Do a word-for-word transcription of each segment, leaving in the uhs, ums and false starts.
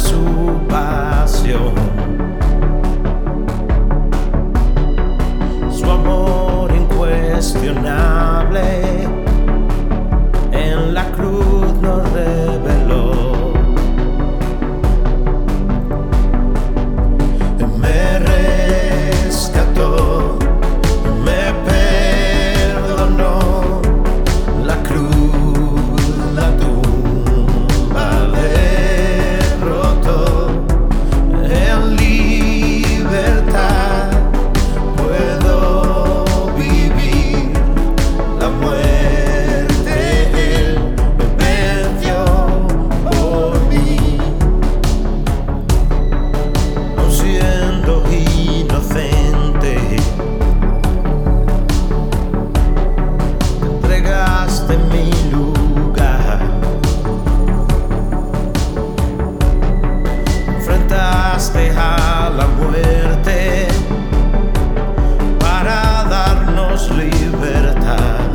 su pasión, su amor incuestionable en la cruz nos reveló. Me rescató, me perdonó, la cruz, la tumba derrotó. En libertad puedo vivir, la muerte Él me venció por mí. Aun siendo inocente, te entregaste en mi lugar, enfrentaste a la muerte para darnos libertad.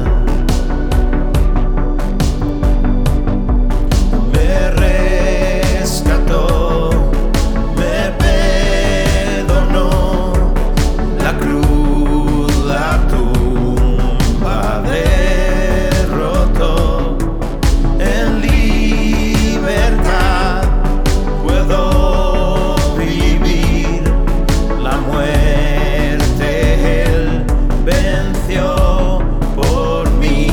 Me rescató, me perdonó, la cruz, la tumba derrotó. En libertad puedo vivir, la muerte Él venció por mí.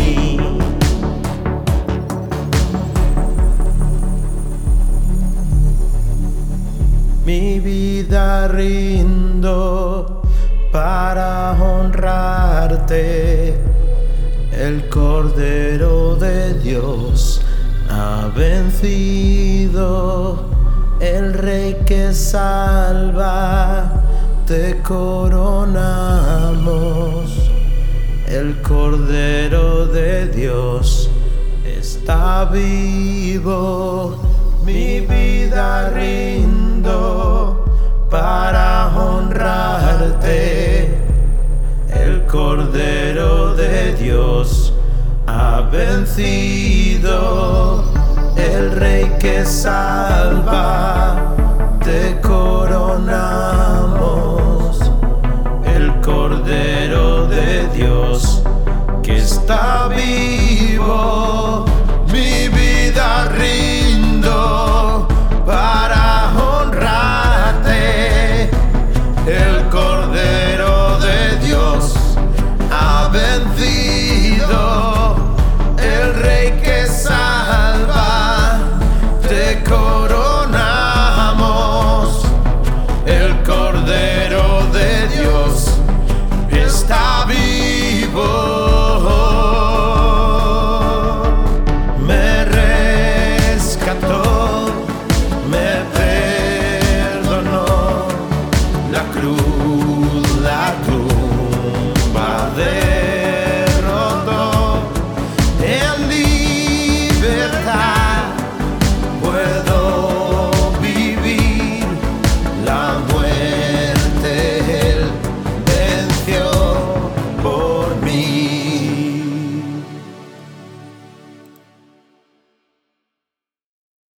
Mi vida rindo para honrarte. El Cordero de Dios ha vencido, el Rey que salva, te coronamos. El Cordero de Dios está vivo, mi vida rindo para honrarte. El Cordero de Dios ha vencido, el Rey que salva, te